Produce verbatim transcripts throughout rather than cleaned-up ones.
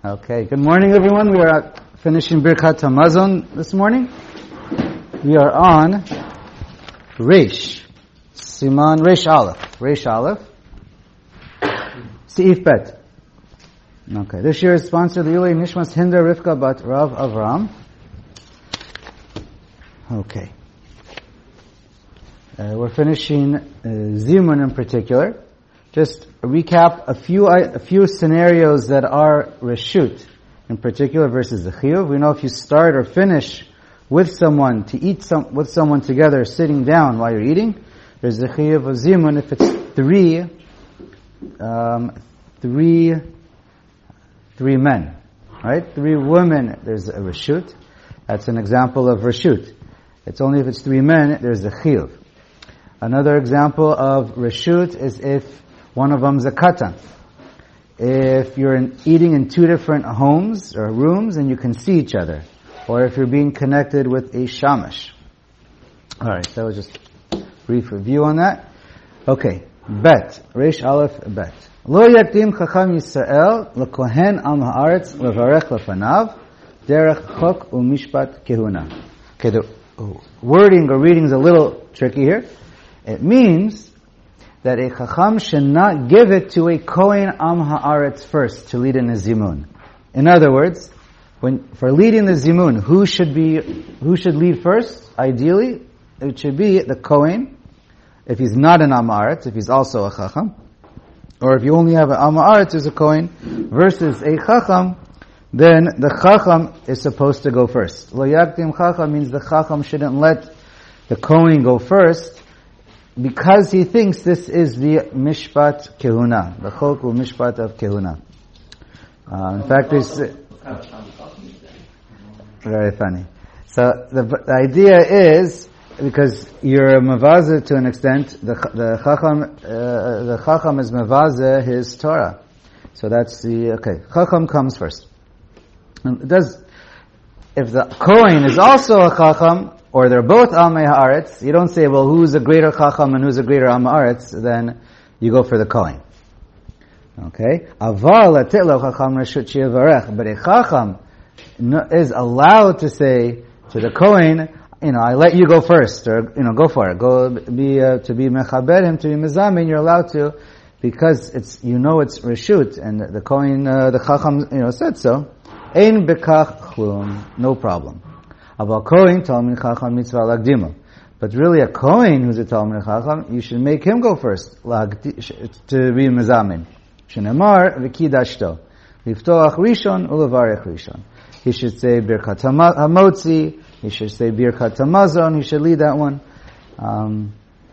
Okay, good morning everyone. We are finishing Birkat Hamazon this morning. We are on Reish, Siman Reish Aleph. Reish Aleph. Seif Bet. Okay, this year is sponsored Yulei Nishmas Hinda Rivka Bat Rav Avram. Okay. Uh, we're finishing uh, Zimun in particular. Just recap a few a few scenarios that are reshut, in particular versus the chiyuv. We know if you start or finish with someone to eat some with someone together, sitting down while you're eating, there's the chiyuv of zimun. If it's three, um, three, three men, right? Three women, there's a reshut. That's an example of reshut. It's only if it's three men, there's a chiyuv. Another example of reshut is if one of them's a katan. If you're in, eating in two different homes or rooms and you can see each other. Or if you're being connected with a shamash. Alright, so just a brief review on that. Okay, bet. Reish Aleph bet. Lo yakdim chacham Yisrael lekohen am haaretz levarech lefanav derech chok umishpat kehuna. Okay, the wording or reading is a little tricky here. It means that a chacham should not give it to a kohen am haaretz first to lead in the zimun. In other words, when for leading the zimun, who should be who should lead first? Ideally, it should be the kohen, if he's not an am haaretz, if he's also a chacham, or if you only have an am haaretz as a kohen versus a chacham, then the chacham is supposed to go first. Lo yakdim chacham means the chacham shouldn't let the kohen go first, because he thinks this is the mishpat kehuna, the chok u mishpat of kehuna. Uh, in fact, there's very funny. So the, the idea is, because you're a mavaza to an extent, the the chacham uh, the chacham is mavaza his Torah. So that's the okay. Chacham comes first. And it does. If the kohen is also a chacham, or they're both Amei Haaretz, you don't say, well, who's a greater Chacham and who's a greater Am Haaretz, then you go for the Kohen. Okay? Aval atilo Chacham reshut sheyavarech, but a Chacham is allowed to say to the Kohen, you know, I let you go first, or, you know, go for it. Go be, uh, to be mechaber him, to be mezamin, you're allowed to, because it's, you know it's reshut, and the Kohen, uh, the Chacham, you know, said so. Ein bekach chlum, no problem. About Kohen, Talmid Chacham mitzvah lagdima. But really a Kohen who's a Talmid Chacham, you should make him go first, to be mezamin. Shenemar v'kidashto. Liftoach rishon ulevarech rishon. He should say Birkat Hamotzi, he should say Birkat Hamazon, he should lead that one. Um,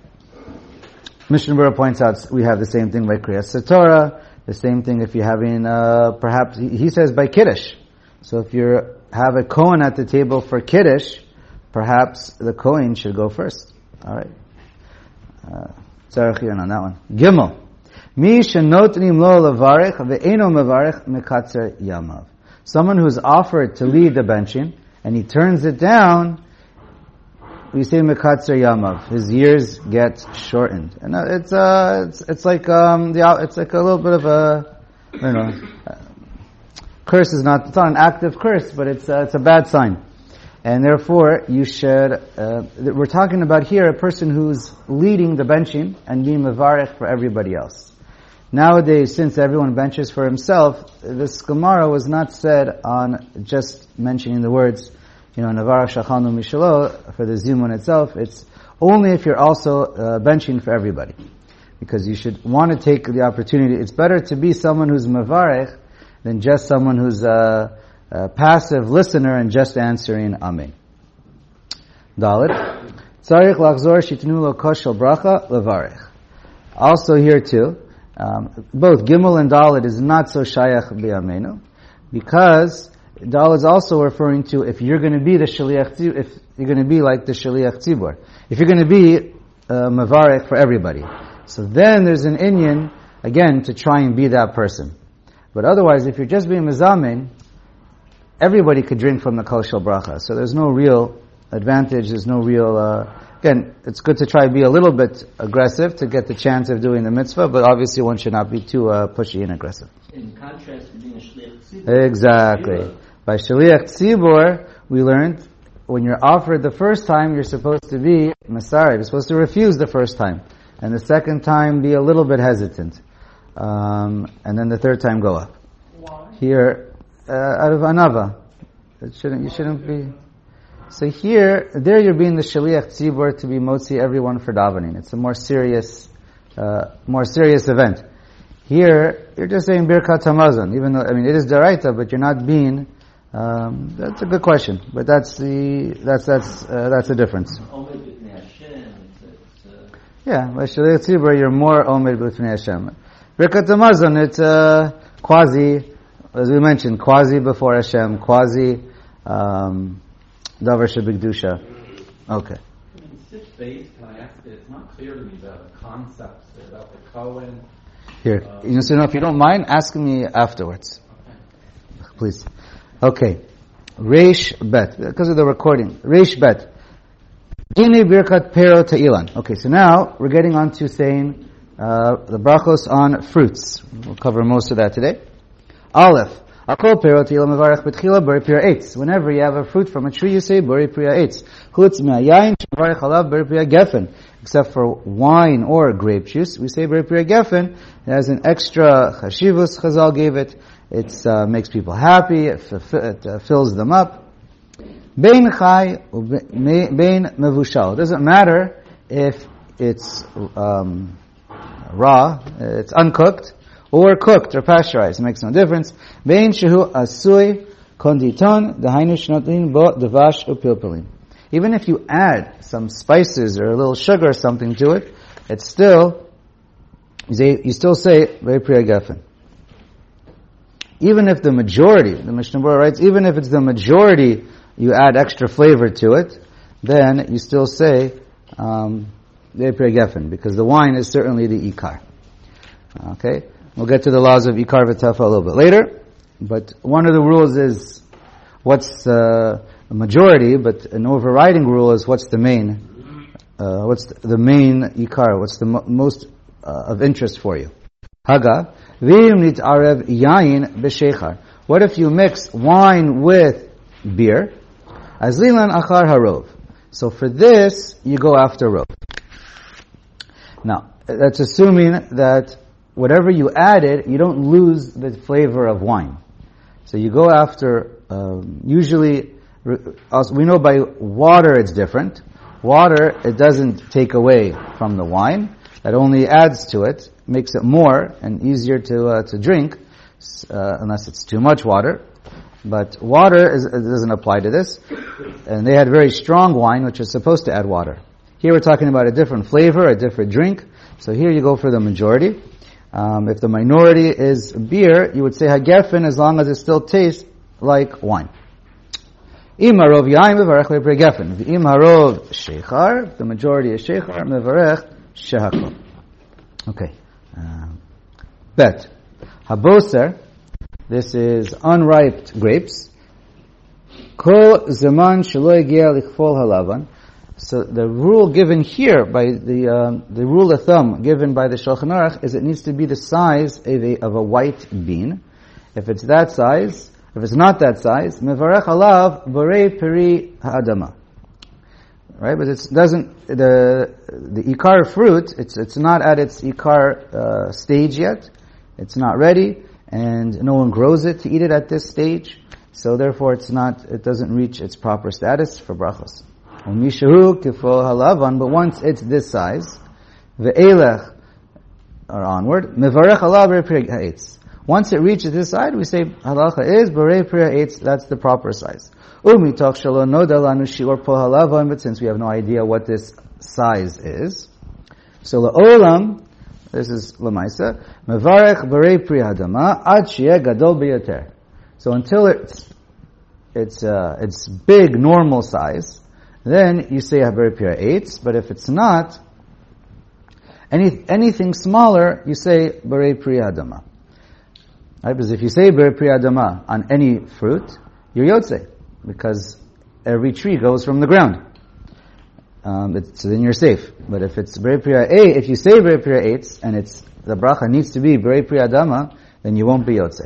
Mishnah Berurah points out we have the same thing by Kriyas Torah, the same thing if you're having, uh, perhaps, he says by Kiddush. So if you have a Kohen at the table for Kiddush, perhaps the Kohen should go first. Alright. Tzarech uh, on that one. Gimel. Mi shenotnim lo levarech ve'eno mevarech mekatzer yamav. Someone who's offered to lead the benching, and he turns it down, we say mekatzer yamav. His years get shortened. And it's, uh, it's, it's like, um, the, it's like a little bit of a, I don't know, uh, curse is not, it's not an active curse, but it's uh, it's a bad sign. And therefore, you should, uh, we're talking about here a person who's leading the benching and being mevarech for everybody else. Nowadays, since everyone benches for himself, this Gemara was not said on just mentioning the words, you know, Navarach Shachanu Mishalo, for the Zimun itself. It's only if you're also uh, benching for everybody. Because you should want to take the opportunity. It's better to be someone who's mevarech than just someone who's a, a passive listener and just answering Amen. Dalet. Tzarich lachzor shitnu lo koshel bracha levarech. Also here too, um, both Gimel and Dalet is not so shayach b'yamenu, because Dalet is also referring to if you're going to be the shaliach, if you're going to be like the shaliach tzibur, if you're going to be uh, mevarech for everybody. So then there's an inyan, again, to try and be that person. But otherwise, if you're just being mezamin, everybody could drink from the kol shel bracha. So there's no real advantage, there's no real uh, Again, it's good to try to be a little bit aggressive to get the chance of doing the mitzvah, but obviously one should not be too uh, pushy and aggressive. In contrast to being a shliach tzibur. Exactly. By shliach tzibur, we learned when you're offered the first time, you're supposed to be masari. You're supposed to refuse the first time, and the second time be a little bit hesitant, um, and then the third time go up. Why? Here, uh, out of anava, it shouldn't. You shouldn't be. So here, there you're being the shliach tzibur to be motzi everyone for davening. It's a more serious, uh, more serious event. Here, you're just saying birkat hamazon, even though, I mean, it is deraita, but you're not being, um, that's a good question. But that's the, that's, that's, uh, that's the difference. Yeah, by shliach tzibur, you're more omed b'fnei Hashem. Birkat hamazon, it's, uh, quasi, as we mentioned, quasi before Hashem, quasi, um, Davar Shebigdusha. Okay. In six days, can I ask you, it's not clear to me the concepts about the Kohen. Here, uh, you know, if you don't mind, ask me afterwards. Okay. Please. Okay. Reish Bet, because of the recording. Reish Bet. Ini birkat pero ta'ilan. Okay, so now we're getting on to saying uh, the brachos on fruits. We'll cover most of that today. Aleph. Whenever you have a fruit from a tree, you say bori priya eitz. Except for wine or grape juice, we say bori priya gefen. It has an extra chashivus. Chazal gave it. It uh, makes people happy. It, f- it uh, fills them up. Bein chai, bein mevushal. It doesn't matter if it's um, raw, it's uncooked, or cooked or pasteurized. It makes no difference. Bein shehu asui konditon dehainu shnotin bo devash upilpilin. Even if you add some spices or a little sugar or something to it, it's still, you still say very priya gefen. Even if the majority, the Mishnah Berurah writes, even if it's the majority, you add extra flavor to it, then you still say um, very priya gefen, because the wine is certainly the ikar. Okay. We'll get to the laws of Ikar v'Tefa a little bit later, but one of the rules is what's uh, a majority, but an overriding rule is what's the main, uh, what's the main Ikar, what's the mo- most uh, of interest for you. Haga, v'im nit'arev yayin b'sheichar. What if you mix wine with beer? Azlilan achar harov. So for this, you go after rov. Now, that's assuming that whatever you added, you don't lose the flavor of wine. So you go after, um, usually, also, we know by water it's different. Water, it doesn't take away from the wine. It only adds to it, makes it more and easier to uh, to drink, uh, unless it's too much water. But water is, it doesn't apply to this. And they had very strong wine, which is supposed to add water. Here we're talking about a different flavor, a different drink. So here you go for the majority. Um, if the minority is beer, you would say hagefen as long as it still tastes like wine. Im harov yain mevarech le'prei gefen. V'im harov sheichar, the majority is sheichar, mevarech shehakol. Okay. Uh, bet. Haboser, this is unripe grapes. Kol zaman shelo egia lichfol halavan. So the rule given here by the um, the rule of thumb given by the Shulchan Aruch is it needs to be the size of a, of a white bean. If it's that size, if it's not that size, mevarech alav borei peri ha'adama. Right, but it doesn't the the ikar fruit. It's it's not at its ikar uh, stage yet. It's not ready, and no one grows it to eat it at this stage. So therefore, it's not. It doesn't reach its proper status for brachos. But once it's this size, ve'elech, or onward, mevarech alav borei pri ha'etz. Once it reaches this side, we say halacha is borei pri ha'etz. That's the proper size. Umitoch shelo noda lanu shiur po halavan. But since we have no idea what this size is, so la'olam, this is lemaisa, mevarech borei pri hadama ad sheyeh gadol biyoter. So until it's it's uh, it's big normal size, then you say borei pri ha'etz. But if it's not, any anything smaller, you say borei pri hadama. Right? Because if you say borei pri hadama on any fruit, you're yotzei, because every tree goes from the ground. um, it's, so then you're safe. But if it's Berei Priya A, if you say Berei Priya Eitz, and it's, the bracha needs to be Berei Priya Adama, then you won't be Yotzei.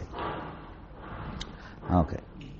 Okay.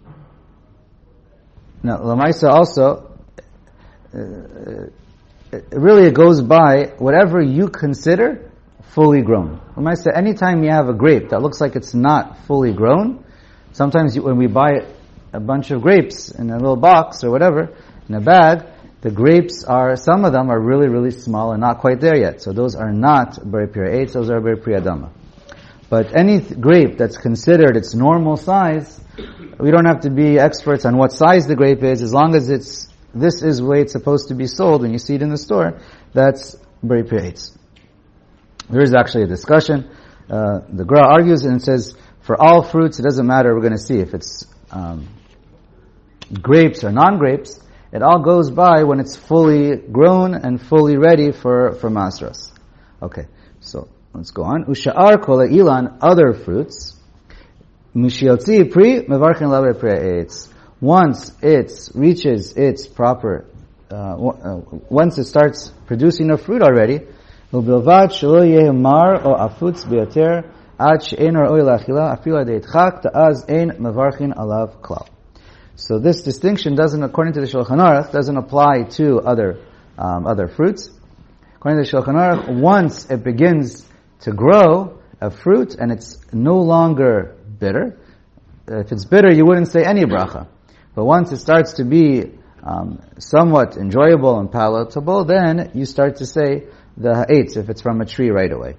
Now, Lamaisa also, uh, it, really it goes by whatever you consider fully grown. Lamaisa, anytime you have a grape that looks like it's not fully grown, sometimes you, when we buy a bunch of grapes in a little box or whatever, in a bag, the grapes are, some of them are really, really small and not quite there yet. So those are not Berei Priya Eitz, those are Berei Priya Adama. But any th- grape that's considered its normal size, we don't have to be experts on what size the grape is, as long as it's, this is the way it's supposed to be sold when you see it in the store, that's Berei Priya Eitz. There is actually a discussion. Uh, the Gra argues and says, for all fruits, it doesn't matter, we're going to see if it's um, grapes or non-grapes, it all goes by when it's fully grown and fully ready for, for masras. Okay, so let's go on. Usha'ar kol ilan, other fruits. Mishiotzi pri mevarchin la Berei Priya Eitz. Once it reaches its proper, uh, once it starts producing a fruit already, ubilvad shelo yeh mar o afutz beyoter ad she'en ra'oi la'achila afilu adei tchak ta'az ein mevarchin alav klal. So this distinction doesn't, according to the Shulchan Aruch, doesn't apply to other um, other fruits. According to the Shulchan Aruch, once it begins to grow a fruit and it's no longer bitter, if it's bitter, you wouldn't say any bracha. But once it starts to be um, somewhat enjoyable and palatable, then you start to say the ha'etz if it's from a tree right away.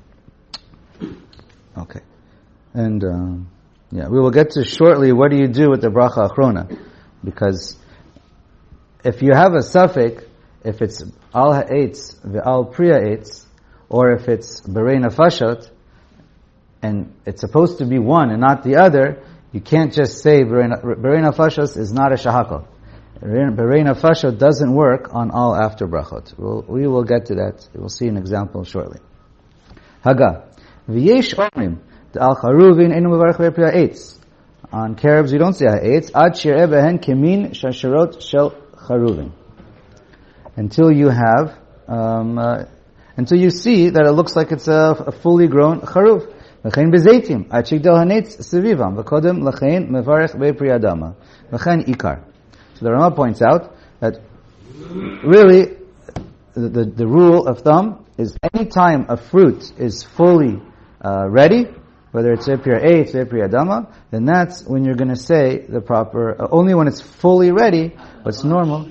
Okay, and. Um, Yeah, we will get to shortly what do you do with the bracha achrona, because if you have a suffix, if it's al ha'etz ve'al priya eitz, or if it's berei nafashot, and it's supposed to be one and not the other, you can't just say berei nafashot is not a shahakal. Berei nafashot doesn't work on all after brachot. We'll, we will get to that. We'll see an example shortly. Haga v'yesh omrim. Al charuvin enu mevarich Berei Priya Eitz. On carobs, we don't say ha'etz. Ad shireh behen kemin shasharot shel charuvin. Until you have, um, uh, until you see that it looks like it's a, a fully grown charuv. V'chein bezeitim. Ad shigdal hanetz sevivam. V'kodem l'chein mevarich Berei Priya Adama. V'chein ikar. So the Rama points out that really the, the, the rule of thumb is any time a fruit is fully uh, ready, whether it's Berei Priya Eitz, Berei Priya Adama, then that's when you're going to say the proper, uh, only when it's fully ready, what's normal.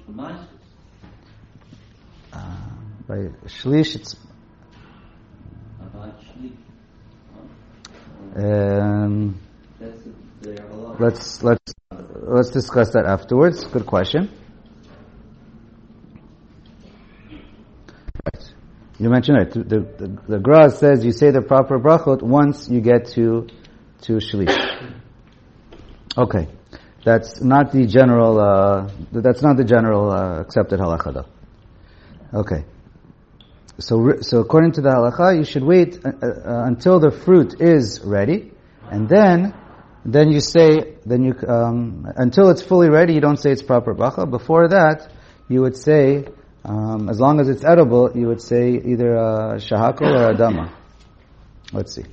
Uh, by Shlish, it's... Um, let's, let's, let's discuss that afterwards. Good question. Right. You mentioned it. The, the, the Gra says you say the proper brachot once you get to to shlish. Okay, that's not the general. Uh, that's not the general uh, accepted halacha, though. Okay, so so according to the halacha, you should wait uh, uh, until the fruit is ready, and then then you say then you um, until it's fully ready. You don't say it's proper bracha. Before that, you would say. Um, as long as it's edible, you would say either uh, shahakol or adama. Let's see.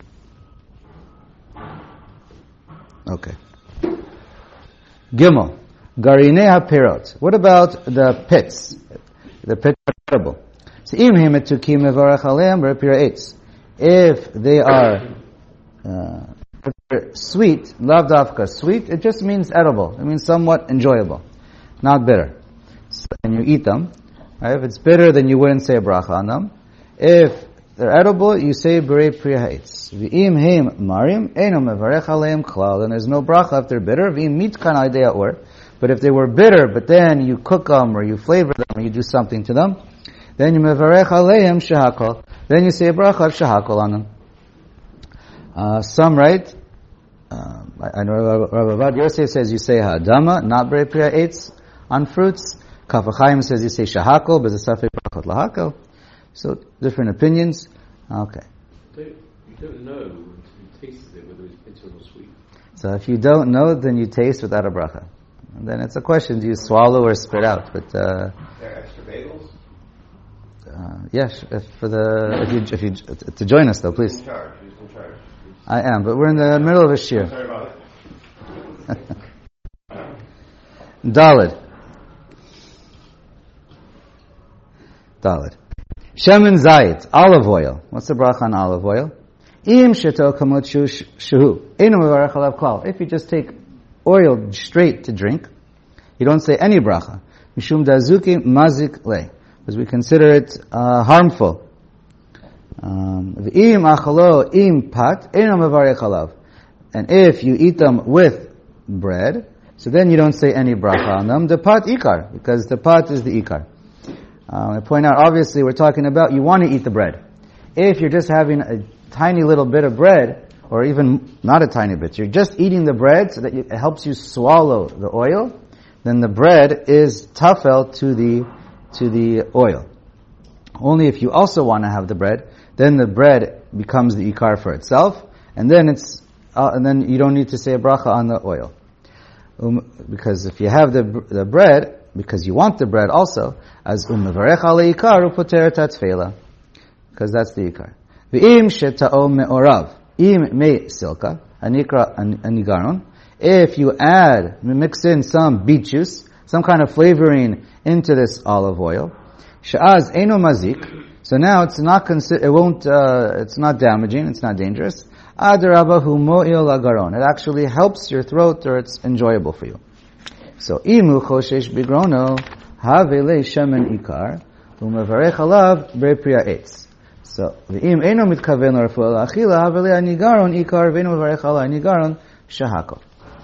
Okay. Gimel. Garinei hapirot. What about the pits? The pits are edible. So im himetukim mevarach aleim Berei Priya Eitz. If they are uh, sweet, lav dafka, sweet, it just means edible. It means somewhat enjoyable, not bitter. So, and you eat them. Right? If it's bitter, then you wouldn't say a bracha on them. If they're edible, you say Berei Priya Eitz. V'im heim marim, eino mevarech aleim klal. And there's no bracha if they're bitter. V'im mitkan idea or. But if they were bitter, but then you cook them or you flavor them or you do something to them, then you mevarech aleim shahakol. Then you say a bracha of shahakol on them. Uh, some write, uh, I know Rav Avad Yosef says you say ha'adama, not Berei Priya Eitz on fruits. Kaf HaChaim says you say shahakol, but it's a safek brachot lahakol. So, different opinions. Okay. You don't, you don't know until you taste it whether it's bitter or sweet. So if you don't know, then you taste without a bracha. And then it's a question: do you swallow or spit out? But uh, Are there extra bagels? uh, yes, if for the if you if you to join us though, please. Who's in charge? Who's in charge? I am, but we're in the middle of a shir. Sorry about it. Dalid. Dalid. Shemen zayit, olive oil. What's the bracha on olive oil? Im sheto kamot shuhu. Einu mevarech alav klal. If you just take oil straight to drink, you don't say any bracha. Mishum dazuki mazik le. Because we consider it uh, harmful. Um, Im achalo im pat, einu mevarech alav. And if you eat them with bread, so then you don't say any bracha on them. The pat ikar, because the pat is the ikar. Uh, I point out, obviously, we're talking about you want to eat the bread. If you're just having a tiny little bit of bread, or even not a tiny bit, you're just eating the bread so that it helps you swallow the oil, then the bread is tafel to the to the oil. Only if you also want to have the bread, then the bread becomes the ikar for itself, and then it's uh, and then you don't need to say a bracha on the oil. Um, because if you have the the bread, because you want the bread also, as umevarech ale ikar upoter tatfela, because that's the ikar. V'im shetao me'orav, im me silka, anikra anigaron. If you add, mix in some beet juice, some kind of flavoring into this olive oil, she'az eino mazik. So now it's not consi- it won't, uh, it's not damaging, it's not dangerous. Adarabahu mo'il agaron. It actually helps your throat, or it's enjoyable for you. So, imu choshesh bigrono, havele shemen ikar, umevarech alav bepriya eitz. So, v'im eino mitkaven l'refuah l'achila, havele anigaron ikar, v'eino mevarech ala anigaron shahako.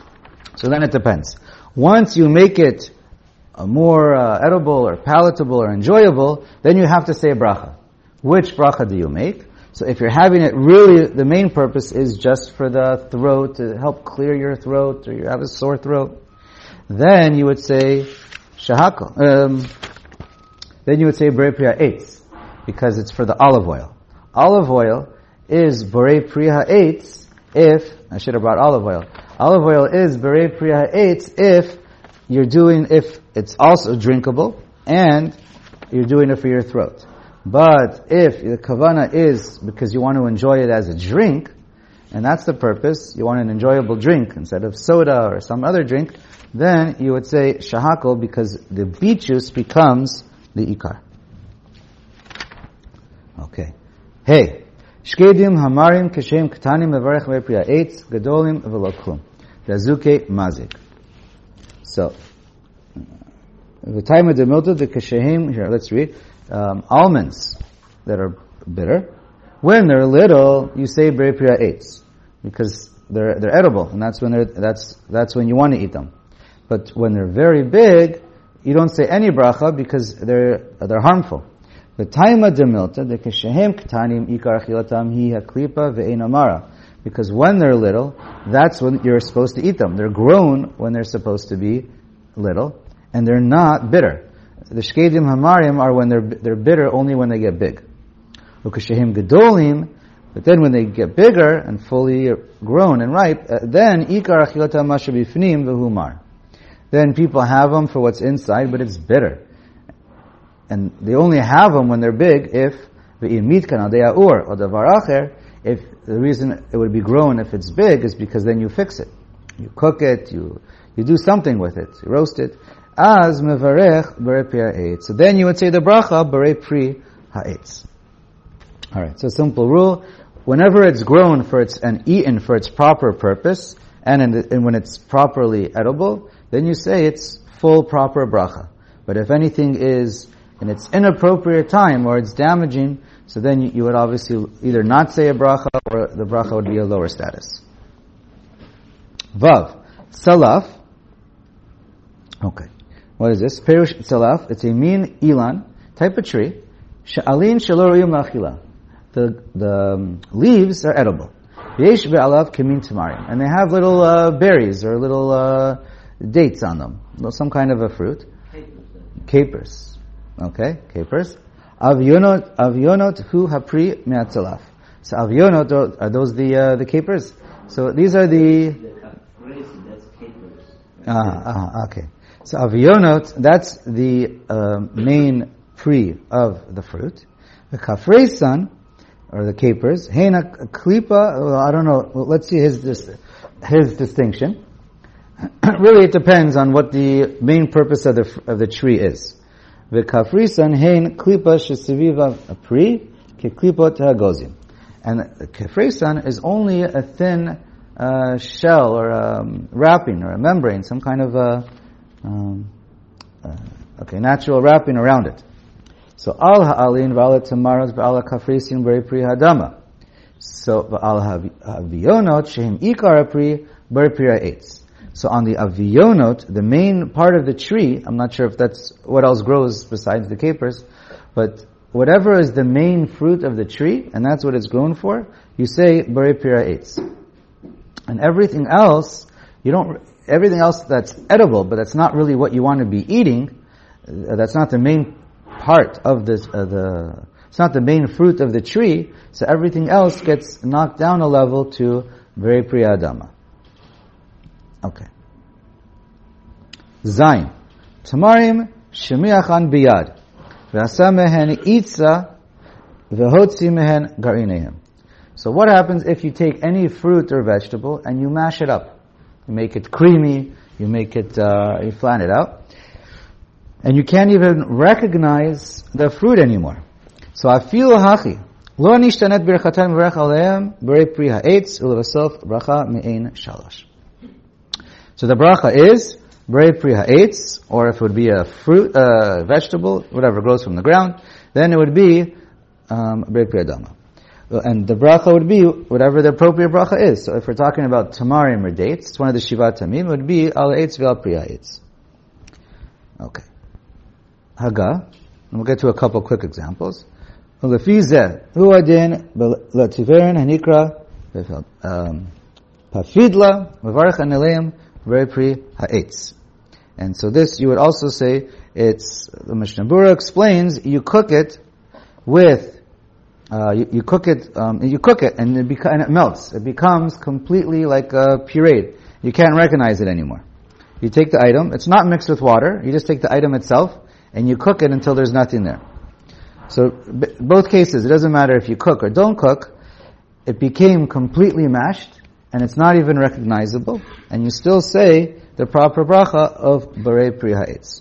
So then it depends. Once you make it uh, more uh, edible or palatable or enjoyable, then you have to say a bracha. Which bracha do you make? So if you're having it really, the main purpose is just for the throat, to help clear your throat, or you have a sore throat, then you would say shahako. Um, then you would say borei pri ha'etz, because it's for the olive oil. Olive oil is borei pri ha'etz if, I should have brought olive oil. Olive oil is borei pri ha'etz if you're doing, if it's also drinkable, and you're doing it for your throat. But if the kavana is because you want to enjoy it as a drink, and that's the purpose, you want an enjoyable drink instead of soda or some other drink, then you would say shahakol, because the beet juice becomes the ikar. Okay. Hey. Shkedim hamarim keshem ketanim mevarech ve'priya eitz gadolim v'loklum. Dazuke mazik. So, the time of the milta, the keshem, here, let's read. Um, almonds that are bitter, when they're little, you say borei pri ha'etz, because they're they're edible, and that's when they're that's that's when you want to eat them. But when they're very big, you don't say any bracha because they're they're harmful. The taima de milta, the keshehem ketanim ikar achilatam hi haklipa ve'ein amara, because when they're little, that's when you're supposed to eat them. They're grown when they're supposed to be little, and they're not bitter. The shkedim hamarim are when they're they're bitter only when they get big. Ukeshehem gedolim, but then when they get bigger and fully grown and ripe, uh, then ikar achilatam masha bifnim v'humar. Then people have them for what's inside, but it's bitter. And they only have them when they're big if v'im or davar acher, if the reason it would be grown if it's big is because then you fix it. You cook it, you you do something with it, you roast it. As mevarech borei pri ha'etz. So then you would say the bracha borei pri ha'etz. Alright, so simple rule. Whenever it's grown for its, and eaten for its proper purpose, and, in the, and when it's properly edible, then you say it's full proper bracha. But if anything is in its inappropriate time, or it's damaging, so then you, you would obviously either not say a bracha, or the bracha would be a lower status. Vav. Salaf. Okay. What is this? Perush salaf. It's a mean ilan, type of tree. Sha'alin shelo ro'im la'achila. The, the um, leaves are edible. Yesh be'alav kemin tamarim. And they have little uh, berries, or little uh, dates on them. Some kind of a fruit. Capers. Okay, capers. Avionot, avionot hu hapri me'atzalaf. So avionot, are those the uh, the capers? So these are the... Ah, ah, okay. So avionot, that's the uh, main pre of the fruit. The kafresan, or the capers, heina klipa, well, I don't know, well, let's see his dis- his distinction. Really, it depends on what the main purpose of the of the tree is. The kafresan hein klipa shesiviva pri ke klipot hagozim. And the kafresan is only a thin uh, shell or a um, wrapping or a membrane, some kind of a um, uh, okay natural wrapping around it. So al ha'alin v'al tamaros v'al kafresin b'rei pri hadama. So v'al havionot shehem ikar pri b'rei pri ha'etz. So on the avionot, the main part of the tree, I'm not sure if that's what else grows besides the capers, but whatever is the main fruit of the tree, and that's what it's grown for, you say b'rei pri ha'etz. And everything else, you don't, everything else that's edible, but that's not really what you want to be eating, uh, that's not the main part of this, uh, the, it's not the main fruit of the tree, so everything else gets knocked down a level to b'rei pri hadama. Okay. Zayin. Tamarim shemiachan biyad. V'asa mehen itza v'hotzi mehen garinehem. So what happens if you take any fruit or vegetable and you mash it up? You make it creamy, you make it, uh, you flatten it out. And you can't even recognize the fruit anymore. So afilu hachi. Lo nishtanet birchatan v'rech aleim b'rei pri ha'etz u'levasof bracha me'ein shalosh. So the bracha is b'rei pri ha'etz, or if it would be a fruit, uh, vegetable, whatever grows from the ground, then it would be um, b'rei pri hadama. And the bracha would be whatever the appropriate bracha is. So if we're talking about tamarim or dates, it's one of the shivat tamim, it would be al ha'etz v'al pri ha'etz. Okay. Haga. And we'll get to a couple quick examples. Ulefi zeh, hu adin l'tiverin hanikra pafidla v'varech aneleim b'rei pri ha'etz. And so this, you would also say, it's, the Mishnah Berurah explains, you cook it with, uh, you, you cook it, um, you cook it and it, beca- and it melts. It becomes completely like a pureed. You can't recognize it anymore. You take the item, it's not mixed with water, you just take the item itself, and you cook it until there's nothing there. So, b- both cases, it doesn't matter if you cook or don't cook, it became completely mashed, and it's not even recognizable, and you still say the proper bracha of b'rei pri ha'etz.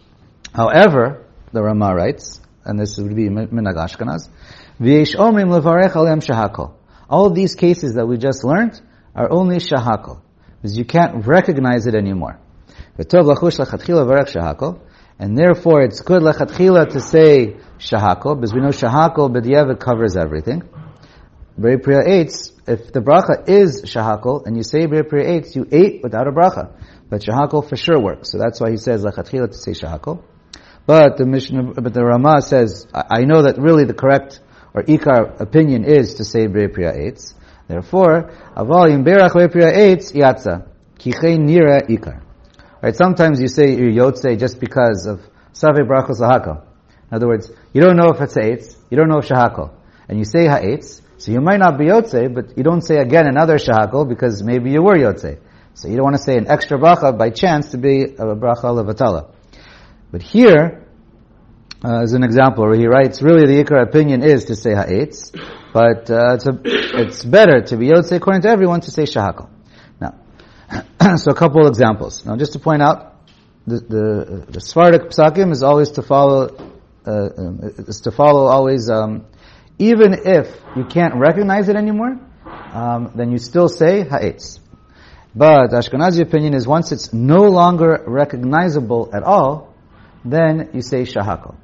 However, the Rama writes, and this would be minhag Ashkenaz, v'yesh omrim levarech aleim shahakol. All of these cases that we just learned are only shahakol, because you can't recognize it anymore. V'tov lachush lachatchila varech shahakol, and therefore it's good lechatchila to say shahakol, because we know shahakol b'diavad covers everything. B'rei pri ha'etz, if the bracha is shahakol, and you say b'rei pri ha'etz, you ate without a bracha. But shahakol for sure works. So that's why he says lechatchila to say shahakol. But the Mishnah, but the Rama says, I, I know that really the correct or ikar opinion is to say b'rei pri ha'etz. Therefore, aval yim berach b'rei pri ha'etz yatza ki chei nira ikar. Right? Sometimes you say your yotze just because of savei brachos lahakol. In other words, you don't know if it's ha'etz, you don't know if shahakol, and you say ha'etz, so you might not be yotze, but you don't say again another shahakol because maybe you were yotze. So you don't want to say an extra bracha by chance to be a bracha levatala. But here, uh, as an example, where he writes, really the ikar opinion is to say ha'etz, but uh, it's a, it's better to be yotze according to everyone to say shahakol. Now, so a couple of examples. Now, just to point out, the the, the Sephardic psakim is always to follow, uh, um, is to follow always, um, even if you can't recognize it anymore, um, then you still say ha'etz. But the Ashkenazi opinion is once it's no longer recognizable at all, then you say shahakol.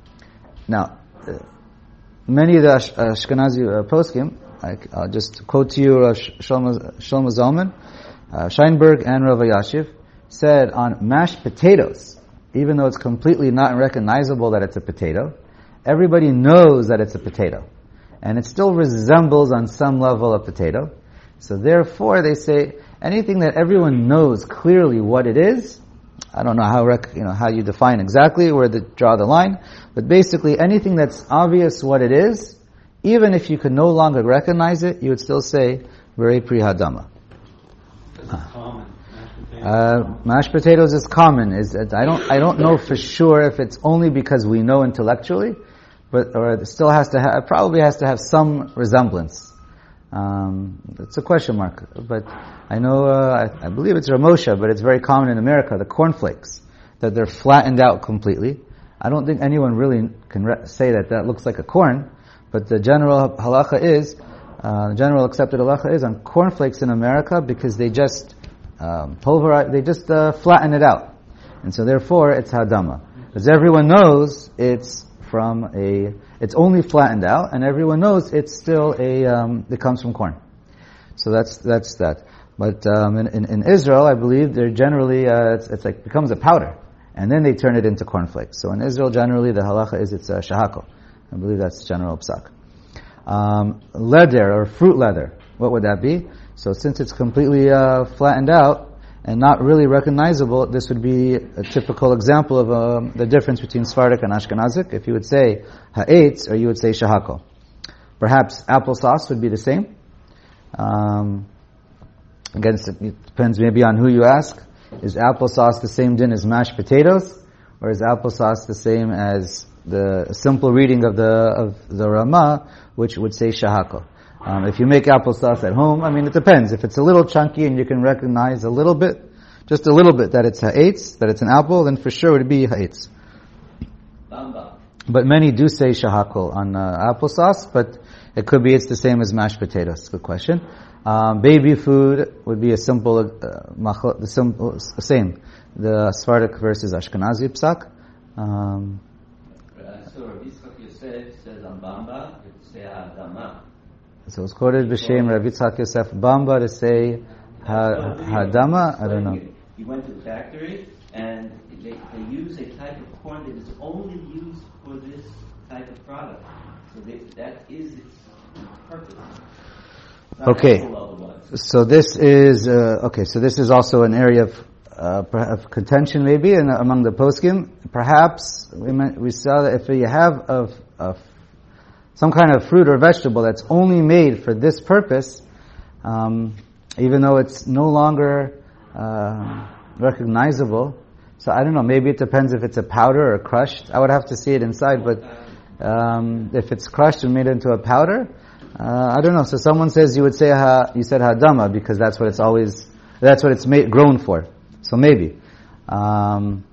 Now, uh, many of the Ash- Ashkenazi uh, poskim, I, I'll just quote to you uh, Shlomo Zalman, uh, Scheinberg and Rav Yashiv, said on mashed potatoes, even though it's completely not recognizable that it's a potato, everybody knows that it's a potato. And it still resembles on some level a potato. So therefore they say, anything that everyone knows clearly what it is, I don't know how rec- you know how you define exactly where to draw the line, but basically anything that's obvious what it is, even if you could no longer recognize it, you would still say b'rei pri hadama. This is common. potatoes? Uh, mashed potatoes is common. Is that I don't I don't know for sure if it's only because we know intellectually, but or it still has to have probably has to have some resemblance. Um, it's a question mark, but I know uh, I, I believe it's Ramosha, but it's very common in America. The cornflakes that they're flattened out completely. I don't think anyone really can re- say that that looks like a corn, but the general halacha is uh, general accepted halacha is on cornflakes in America because they just um, pulverize, they just uh, flatten it out, and so therefore it's hadama. As everyone knows, it's from a, it's only flattened out, and everyone knows it's still a, um, it comes from corn. So that's that's that. But um, in, in, in Israel, I believe they're generally uh, it's, it's like becomes a powder, and then they turn it into cornflakes. So in Israel, generally the halacha is it's a shahako. I believe that's general psak. Um, leather or fruit leather, what would that be? So since it's completely uh, flattened out and not really recognizable, this would be a typical example of um, the difference between Sephardic and Ashkenazic. If you would say ha'etz, or you would say shahako. Perhaps applesauce would be the same. Um, again, it depends maybe on who you ask. Is applesauce the same din as mashed potatoes, or is applesauce the same as the simple reading of the of the Ramah, which would say shahako? Um, if you make applesauce at home, I mean, it depends. If it's a little chunky and you can recognize a little bit, just a little bit, that it's ha'etz, that it's an apple, then for sure it would be ha'etz. Bamba. But many do say shahakol on uh, applesauce, but it could be it's the same as mashed potatoes. Good question. Um, baby food would be a simple, uh, macho, the simple, same. The Sephardic versus Ashkenazi psak. Um, So Rabbi Yitzchak Yosef says on Bamba, it's Adama. so it's quoted b'shem Rabbi Yitzchak Yosef Bamba to say ha, hadama. I don't know. He went to the factory and they, they use a type of corn that is only used for this type of product. So they, that is its purpose. Not Okay. otherwise. So this is uh, okay. So this is also an area of, uh, of contention, maybe, in, among the poskim. Perhaps we might, we saw that if you have a, a, some kind of fruit or vegetable that's only made for this purpose, um, even though it's no longer uh, recognizable. So I don't know. Maybe it depends if it's a powder or crushed. I would have to see it inside, but um, if it's crushed and made into a powder. Uh, I don't know. So someone says you would say ha, you said hadama because that's what it's always, that's what it's made, grown for. So maybe. Um,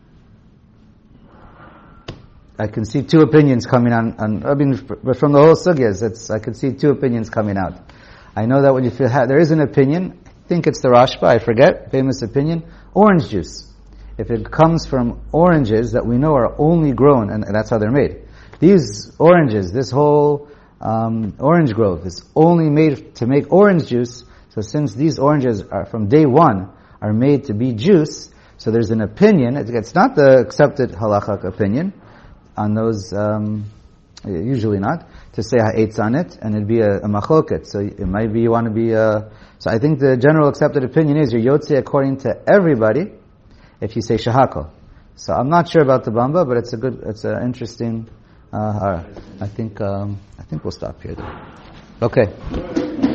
I can see two opinions coming on, on I mean, but from the whole sugyas, it's, I can see two opinions coming out. I know that when you feel, ha- there is an opinion, I think it's the Rashba, I forget, famous opinion, orange juice. If it comes from oranges that we know are only grown, and that's how they're made. These oranges, this whole, Um, orange grove is only made to make orange juice. So since these oranges are from day one are made to be juice, so there's an opinion. It's not the accepted halachic opinion on those. Um, usually not to say ha'etz on it, and it'd be a, a machoket. So it might be you want to be. A, so I think the general accepted opinion is you're yotze according to everybody if you say shahako. So I'm not sure about the bamba, but it's a good. It's an interesting. Uh, I think um, I think we'll stop here. Then. Okay.